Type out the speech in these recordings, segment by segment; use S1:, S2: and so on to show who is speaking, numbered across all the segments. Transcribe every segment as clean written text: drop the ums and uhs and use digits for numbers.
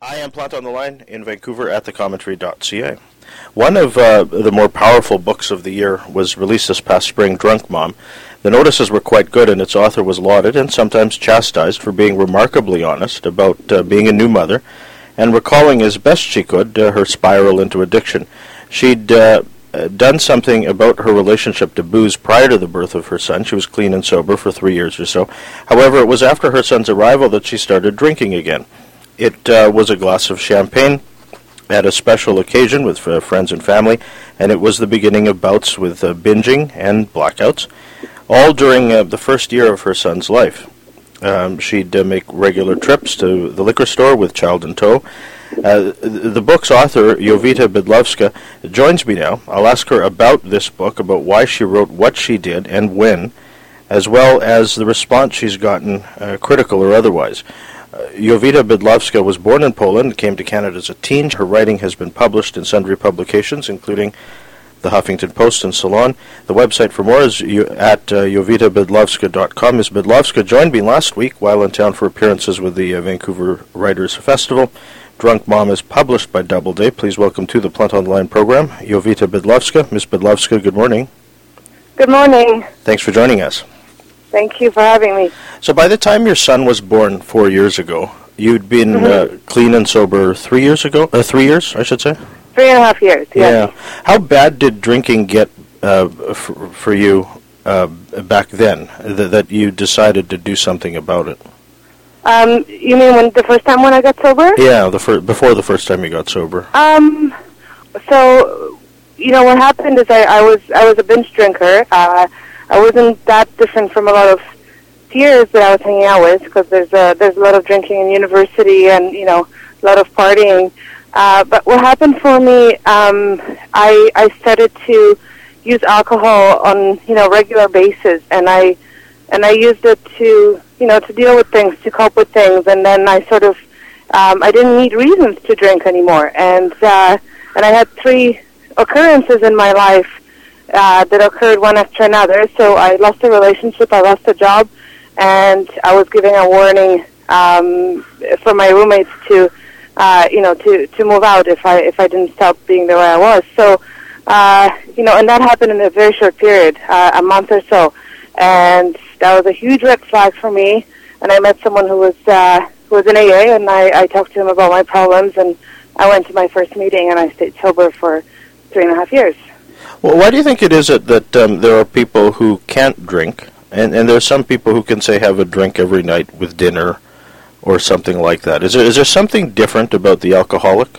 S1: I am Plant on the Line in Vancouver at thecommentary.ca. One of the more powerful books of the year was released this past spring, Drunk Mom. The notices were quite good, and its author was lauded and sometimes chastised for being remarkably honest about being a new mother and recalling as best she could her spiral into addiction. She'd done something about her relationship to booze prior to the birth of her son. She was clean and sober for 3 years or so. However, it was after her son's arrival that she started drinking again. It was a glass of champagne at a special occasion with friends and family, and it was the beginning of bouts with binging and blackouts, all during the first year of her son's life. She'd make regular trips to the liquor store with child in tow. The book's author, Jovita Bydlovska, joins me now. I'll ask her about this book, about why she wrote what she did and when, as well as the response she's gotten, critical or otherwise. Jovita Bydlovska was born in Poland and came to Canada as a teen. Her writing has been published in sundry publications, including the Huffington Post and Salon. The website for more is at jovitabydlovska.com. Ms. Bydlovska joined me last week while in town for appearances with the Vancouver Writers Festival. Drunk Mom is published by Doubleday. Please welcome to the Plant on the Line program, Jovita Bydlovska. Ms. Bydlovska, good morning.
S2: Good morning.
S1: Thanks for joining us.
S2: Thank you for having me.
S1: So by the time your son was born 4 years ago, you'd been clean and sober 3 years ago? 3 years, I should say?
S2: 3.5 years, yes.
S1: Yeah. How bad did drinking get for you back then, that you decided to do something about it?
S2: You mean the first time when I got sober?
S1: Yeah, before the first time you got sober.
S2: So, what happened is I was a binge drinker. I wasn't that different from a lot of peers that I was hanging out with, because there's a lot of drinking in university and, a lot of partying. But what happened for me, I started to use alcohol on, regular basis, and I used it to, to deal with things, to cope with things, and then I sort of, I didn't need reasons to drink anymore, and I had 3 occurrences in my life that occurred one after another. So I lost a relationship, I lost a job, and I was giving a warning for my roommates to move out if I didn't stop being the way I was. So, and that happened in a very short period, a month or so, and that was a huge red flag for me. And I met someone who was in AA, and I talked to him about my problems, and I went to my first meeting, and I stayed sober for 3.5 years.
S1: Well, why do you think it is that there are people who can't drink, and there are some people who can, say, have a drink every night with dinner or something like that? Is there something different about the alcoholic?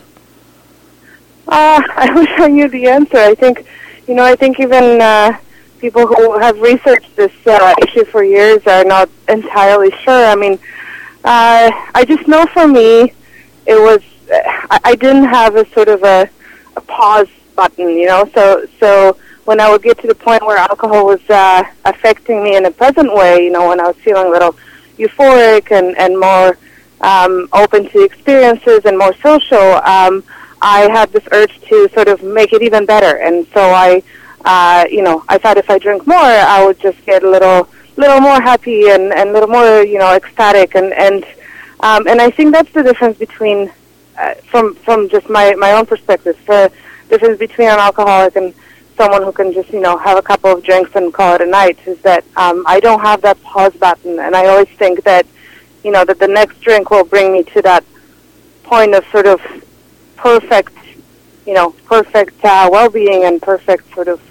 S2: I wish I knew the answer. I think even people who have researched this issue for years are not entirely sure. I mean, I just know for me, it was, I didn't have a sort of a pause button, so when I would get to the point where alcohol was affecting me in a pleasant way, when I was feeling a little euphoric and more open to experiences and more social, I had this urge to sort of make it even better. And so I thought if I drink more, I would just get a little more happy and a little more, ecstatic. And I think that's the difference between, from just my own perspective, the difference between an alcoholic and someone who can just, have a couple of drinks and call it a night, is that I don't have that pause button. And I always think that, that the next drink will bring me to that point of sort of perfect well-being and perfect sort of,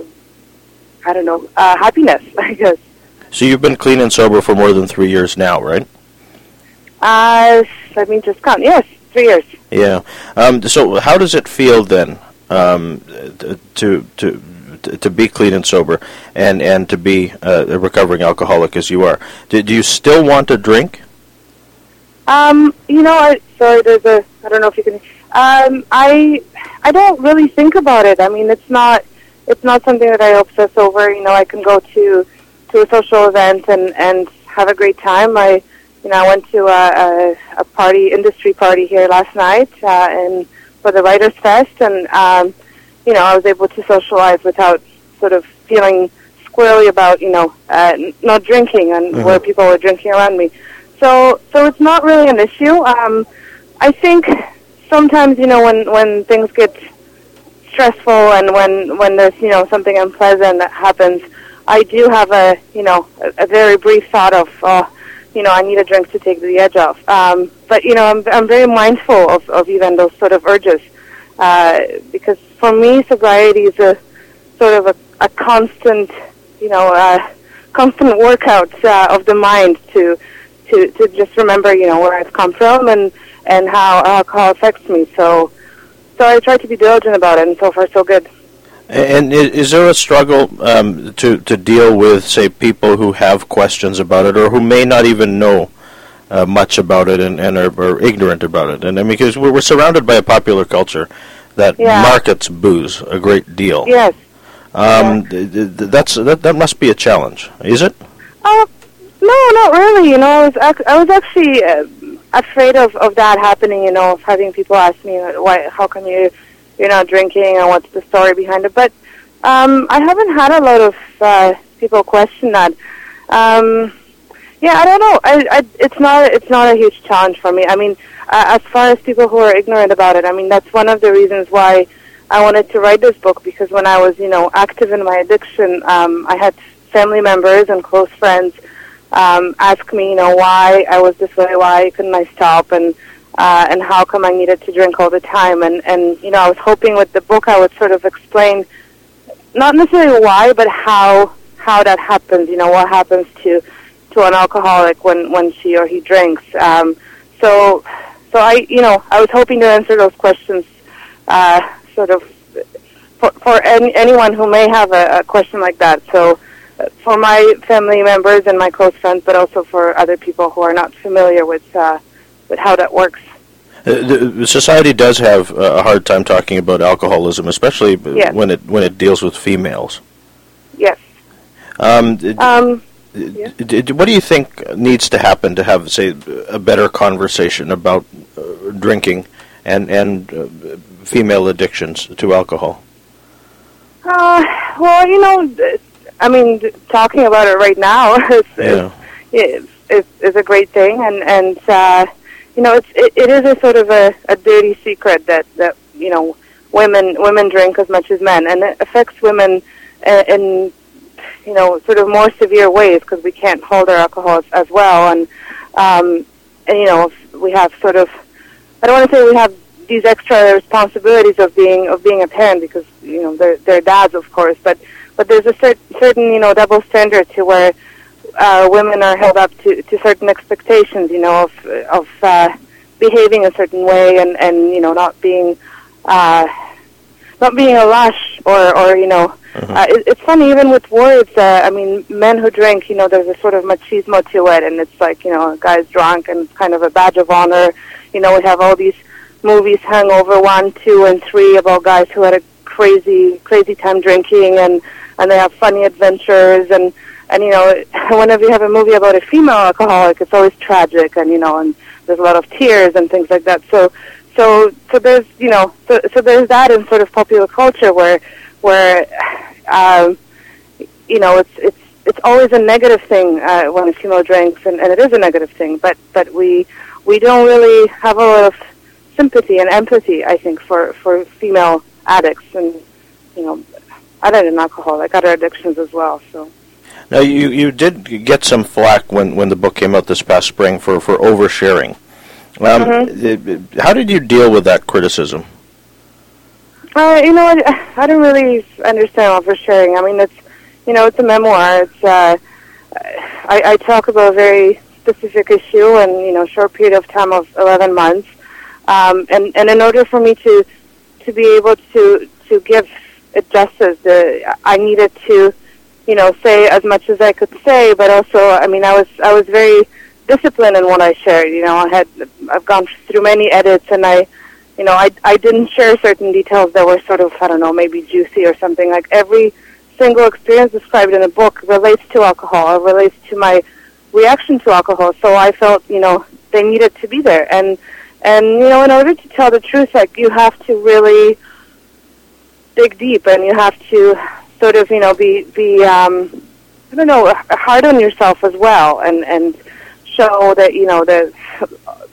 S2: happiness, I guess.
S1: So you've been clean and sober for more than 3 years now, right?
S2: Let me just count. Yes, 3 years.
S1: Yeah. So how does it feel then to be clean and sober and to be a recovering alcoholic as you are? Do you still want to drink? I don't know if you can. I don't really think about it. I mean, it's not something that I obsess over. I can go to a social event and have a great time. I went to a industry party here last night, and for the Writers Fest, and I was able to socialize without sort of feeling squirrely about not drinking and where people were drinking around me. So it's not really an issue.
S2: I think sometimes, when things get stressful and when there's, something unpleasant that happens, I do have a very brief thought of, I need a drink to take the edge off. But, I'm very mindful of even those sort of urges, because for me, sobriety is a sort of a constant, constant workout of the mind to just remember, where I've come from and how alcohol affects me. So I try to be diligent about it, and so far so good.
S1: And is there a struggle to deal with, say, people who have questions about it or who may not even know much about it and are ignorant about it? And I mean, because we're surrounded by a popular culture that markets booze a great deal.
S2: Yes.
S1: That must be a challenge, is it?
S2: No, not really. I was actually afraid of that happening. Of having people ask me, why? How come you're not drinking, and what's the story behind it? But I haven't had a lot of people question that. I don't know. It's not a huge challenge for me. I mean, as far as people who are ignorant about it, I mean, that's one of the reasons why I wanted to write this book, because when I was, active in my addiction, I had family members and close friends ask me, why I was this way, why couldn't I stop, and how come I needed to drink all the time. And I was hoping with the book I would sort of explain, not necessarily why, but how that happens, what happens to an alcoholic when she or he drinks. So I was hoping to answer those questions, sort of for anyone who may have a question like that. So for my family members and my close friends, but also for other people who are not familiar with how that works.
S1: The society does have a hard time talking about alcoholism, especially when it deals with females.
S2: Yes.
S1: What do you think needs to happen to have, say, a better conversation about drinking and female addictions to alcohol?
S2: I mean, talking about it right now is a great thing, and it is a sort of a dirty secret that women drink as much as men, and it affects women in sort of more severe ways, because we can't hold our alcohol as well, and we have sort of, I don't want to say we have these extra responsibilities of being a parent, because they're dads, of course, but there's a certain double standard to where women are held up to certain expectations, of behaving a certain way and not being a lush or it's funny, even with words. I mean, men who drink, there's a sort of machismo to it, and it's like, a guy's drunk, and it's kind of a badge of honor. We have all these movies, Hangover 1, 2, and 3, about guys who had a crazy time drinking, and they have funny adventures, and whenever you have a movie about a female alcoholic, it's always tragic, and and there's a lot of tears and things like that. So there's so there's that in sort of popular culture where it's always a negative thing when a female drinks, and it is a negative thing, but we don't really have a lot of sympathy and empathy, I think, for female addicts, and other than alcohol, like other addictions as well. So
S1: now you did get some flack when the book came out this past spring for oversharing. How did you deal with that criticism?
S2: I don't really understand oversharing. I mean, it's a memoir. It's I talk about a very specific issue in a short period of time of 11 months, and in order for me to be able to give it justice, I needed to say as much as I could say, but also, I mean, I was very disciplined in what I shared. I've gone through many edits, and I didn't share certain details that were sort of, I don't know, maybe juicy or something. Like every single experience described in the book relates to alcohol, or relates to my reaction to alcohol. So I felt, they needed to be there. And in order to tell the truth, like, you have to really dig deep, and you have to sort of, be I don't know, hard on yourself as well, and show that, that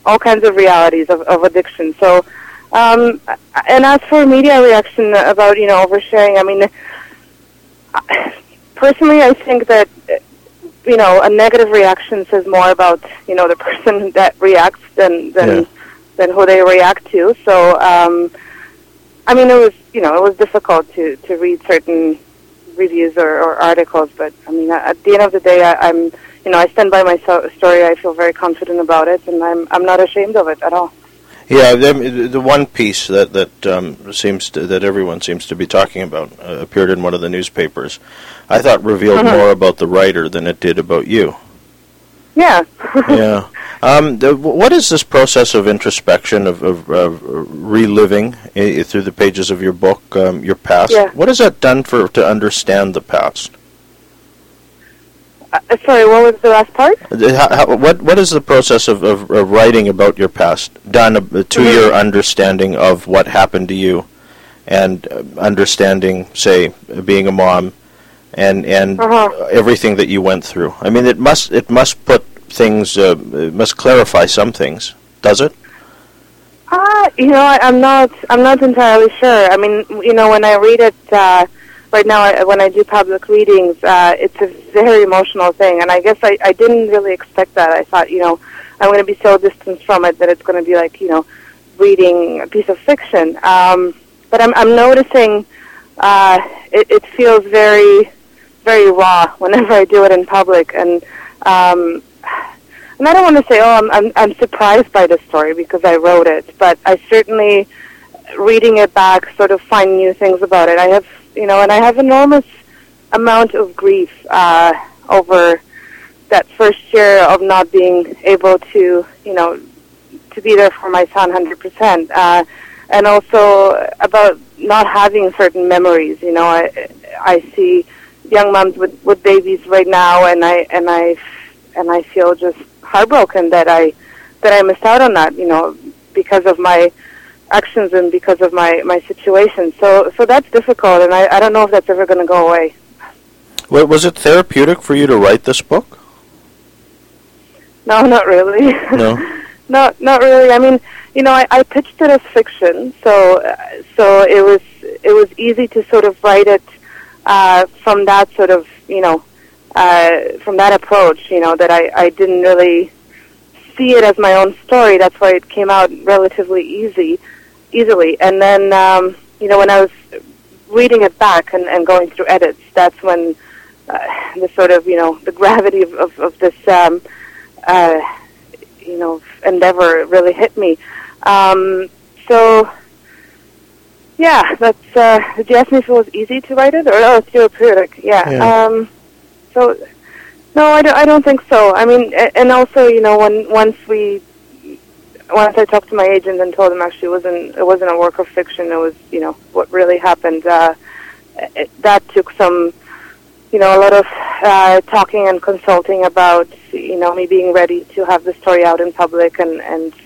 S2: all kinds of realities of addiction. So, and as for media reaction about, oversharing, I mean, personally, I think that, a negative reaction says more about, the person that reacts than who they react to. So, I mean, it was difficult to read certain reviews or articles, but I mean, at the end of the day, I stand by my story. I feel very confident about it, and I'm not ashamed of it at all.
S1: Yeah, the one piece that everyone seems to be talking about appeared in one of the newspapers. I thought revealed more about the writer than it did about you.
S2: Yeah.
S1: Yeah. What is this process of introspection, of reliving through the pages of your book, your past?
S2: Yeah.
S1: What has that done to understand the past?
S2: Sorry, what was the last part?
S1: What is the process of writing about your past done to your understanding of what happened to you, and understanding, say, being a mom, and everything that you went through? I mean, it must put things, it must clarify some things, does it?
S2: I'm not entirely sure. I mean, when I read it. Right now, when I do public readings, it's a very emotional thing, and I guess I didn't really expect that. I thought, I'm going to be so distanced from it that it's going to be like, reading a piece of fiction. But I'm noticing it feels very, very raw whenever I do it in public, and I don't want to say, I'm surprised by the story because I wrote it, but I certainly, reading it back, sort of find new things about it. I have. And I have enormous amount of grief over that first year of not being able to, to be there for my son 100%, and also about not having certain memories. I see young moms with babies right now, and I feel just heartbroken that I missed out on that, because of my actions and because of my situation. So that's difficult, and I don't know if that's ever going to go away.
S1: Well, was it therapeutic for you to write this book?
S2: No, not really.
S1: No?
S2: not really. I mean, I pitched it as fiction, so it was easy to sort of write it from that sort of, from that approach, that I didn't really see it as my own story. That's why it came out relatively easily. And then, when I was reading it back and going through edits, that's when the sort of, the gravity of this, endeavor really hit me. So, yeah, that's, did you ask me if it was easy to write it? Or, it's therapeutic, yeah. So, no, I don't think so. I mean, and also, once I talked to my agent and told him actually it wasn't a work of fiction, it was, what really happened, that took some, a lot of talking and consulting about, me being ready to have the story out in public, and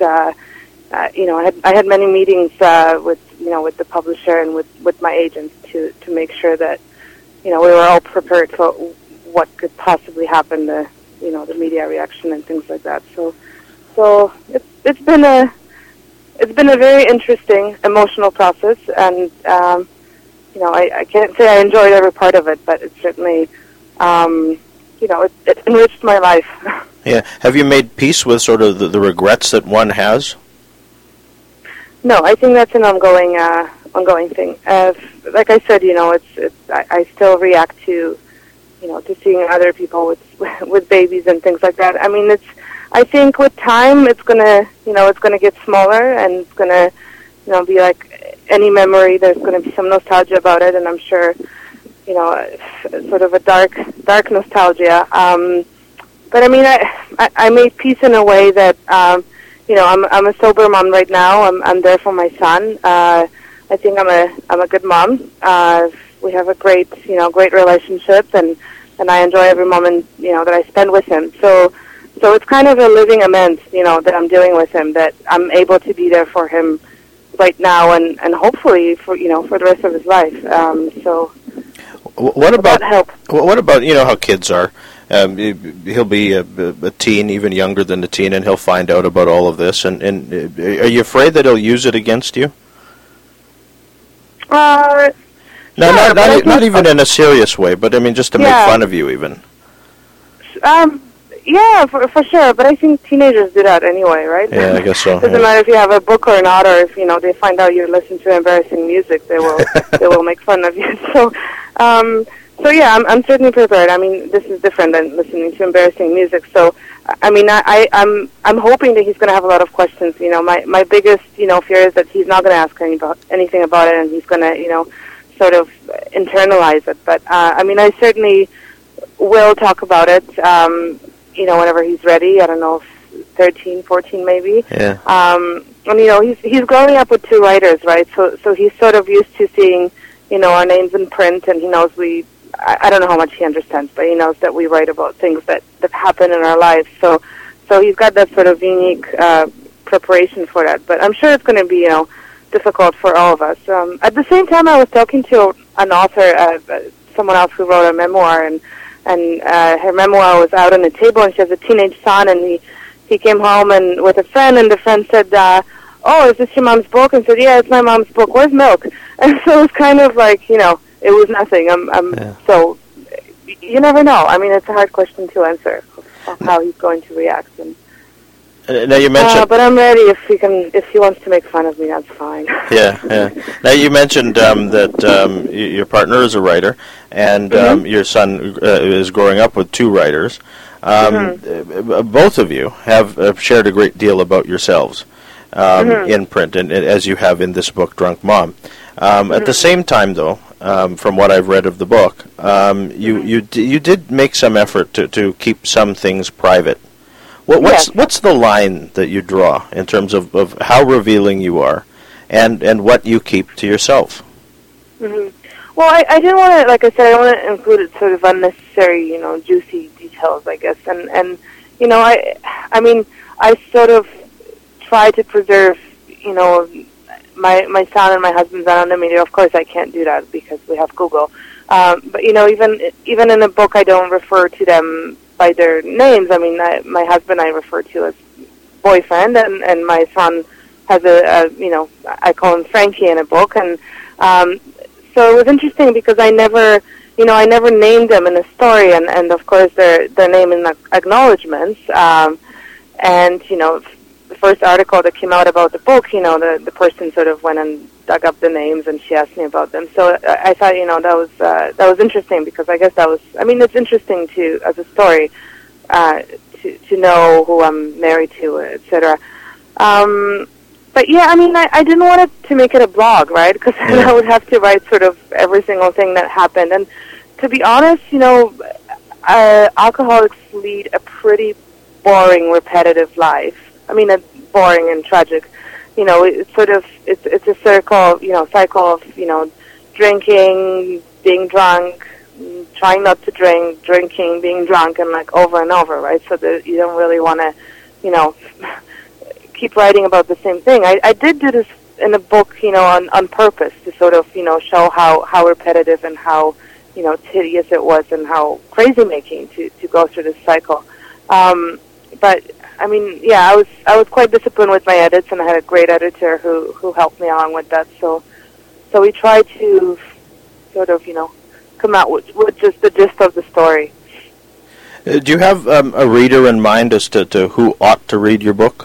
S2: I had many meetings with the publisher and with my agents to make sure that, we were all prepared for what could possibly happen, the media reaction and things like that. So it's been a very interesting emotional process, and I can't say I enjoyed every part of it, but it certainly it enriched my life.
S1: Yeah. Have you made peace with sort of the regrets that one has?
S2: No, I think that's an ongoing thing. Like I said, I still react to to seeing other people with babies and things like that. I mean, I think with time, it's gonna get smaller, and it's gonna, be like any memory. There's gonna be some nostalgia about it, and I'm sure, sort of a dark nostalgia. But I mean, I made peace in a way that, I'm a sober mom right now. I'm there for my son. I think I'm a good mom. We have a great relationship, and I enjoy every moment, that I spend with him. So it's kind of a living amends, that I'm doing with him, that I'm able to be there for him right now, and hopefully for the rest of his life. So
S1: what about
S2: that helps.
S1: What about how kids are? He'll be a teen, even younger than the teen, and he'll find out about all of this. And are you afraid that he'll use it against you?
S2: No,
S1: sure, not even in a serious way, but I mean just to make fun of you, even.
S2: Yeah, for sure. But I think teenagers do that anyway, right?
S1: Yeah, I guess so.
S2: Doesn't matter if you have a book or not, or if they find out you listen to embarrassing music, they will make fun of you. So yeah, I'm certainly prepared. I mean, this is different than listening to embarrassing music. So, I mean, I'm hoping that he's going to have a lot of questions. My biggest fear is that he's not going to ask anything about it, and he's going to sort of internalize it. But I mean, I certainly will talk about it. Whenever he's ready. I don't know, 13, 14 maybe.
S1: Yeah.
S2: And he's growing up with two writers, right? So he's sort of used to seeing our names in print, and he knows I don't know how much he understands, but he knows that we write about things that happen in our lives. So he's got that sort of unique preparation for that. But I'm sure it's going to be difficult for all of us. At the same time, I was talking to an author, someone else who wrote a memoir, and her memoir was out on the table, and she has a teenage son, and he came home and with a friend, and the friend said, "Oh, is this your mom's book?" And said, "Yeah, it's my mom's book. Where's milk?" And so it was kind of like it was nothing. So you never know. I mean, it's a hard question to answer of how he's going to react. And
S1: now you mentioned,
S2: but I'm ready if he wants to make fun of me, that's fine.
S1: Yeah. Now you mentioned that your partner is a writer, and your son is growing up with two writers. Both of you have shared a great deal about yourselves in print, and as you have in this book, Drunk Mom. At the same time, though, from what I've read of the book, you did make some effort to keep some things private. What's the line that you draw in terms of how revealing you are, and what you keep to yourself?
S2: Well, I didn't want to, like I said, I don't want to include sort of unnecessary, juicy details, I guess, and I mean, I sort of try to preserve, my son and my husband's anonymity. Of course, I can't do that because we have Google. But even in the book, I don't refer to them by their names. I mean, my husband I refer to as boyfriend, and my son has I call him Frankie in a book, and so it was interesting because I never named them in the story, and of course their name in the acknowledgments, and the first article that came out about the book, the person sort of went and dug up the names, and she asked me about them. So I thought, that was interesting because I guess it's interesting to, as a story, to know who I'm married to, etc. But yeah, I mean, I didn't want it to make it a blog, right? Because then I would have to write sort of every single thing that happened. And to be honest, alcoholics lead a pretty boring, repetitive life. I mean, boring and tragic. It's sort of it's a cycle of drinking, being drunk, trying not to drink, drinking, being drunk, and like over and over, right? So that you don't really want to, keep writing about the same thing. I did do this in the book, on purpose to sort of, show how repetitive and how, tedious it was and how crazy making to go through this cycle. But I mean, yeah, I was quite disciplined with my edits, and I had a great editor who helped me along with that. So we tried to sort of, come out with just the gist of the story.
S1: Do you have a reader in mind as to who ought to read your book?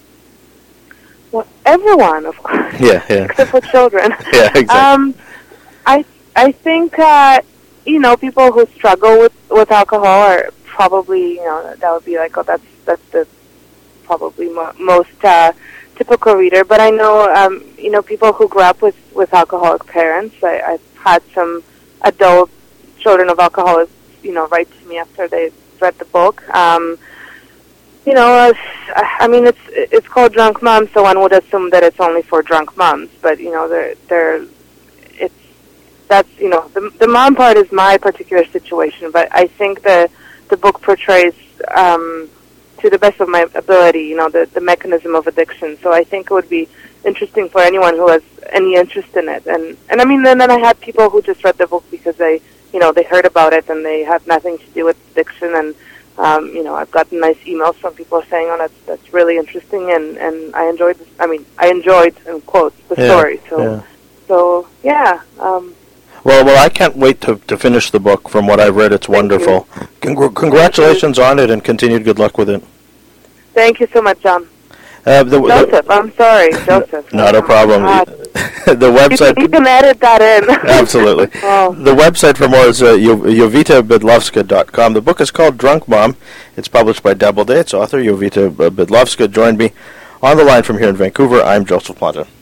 S2: Well, everyone, of course.
S1: Yeah.
S2: Except for children.
S1: Yeah, exactly.
S2: I think people who struggle with alcohol are probably that would be like, oh, that's the probably most typical reader. But I know people who grew up with alcoholic parents. I've had some adult children of alcoholics write to me after they read the book. I mean, it's called Drunk Mom, so one would assume that it's only for drunk moms. But the mom part is my particular situation. But I think the book portrays, to the best of my ability, the mechanism of addiction. So I think it would be interesting for anyone who has any interest in it. And I mean, then I had people who just read the book because they they heard about it and they have nothing to do with addiction. And I've gotten nice emails from people saying, "Oh, that's really interesting," and I enjoyed this. I mean, I enjoyed, in quotes, the story. So yeah.
S1: Well, I can't wait to finish the book. From what I've read, it's wonderful. Congratulations on it, and continued good luck with it.
S2: Thank you so much, John.
S1: Joseph,
S2: I'm sorry, Joseph.
S1: Not a problem. The website...
S2: You can edit that in.
S1: Absolutely.
S2: Oh.
S1: The website for more is JovitaBydlovska.com. The book is called Drunk Mom. It's published by Doubleday. Its author, Jovita Bydlovska, joined me on the line from here in Vancouver. I'm Joseph Planta.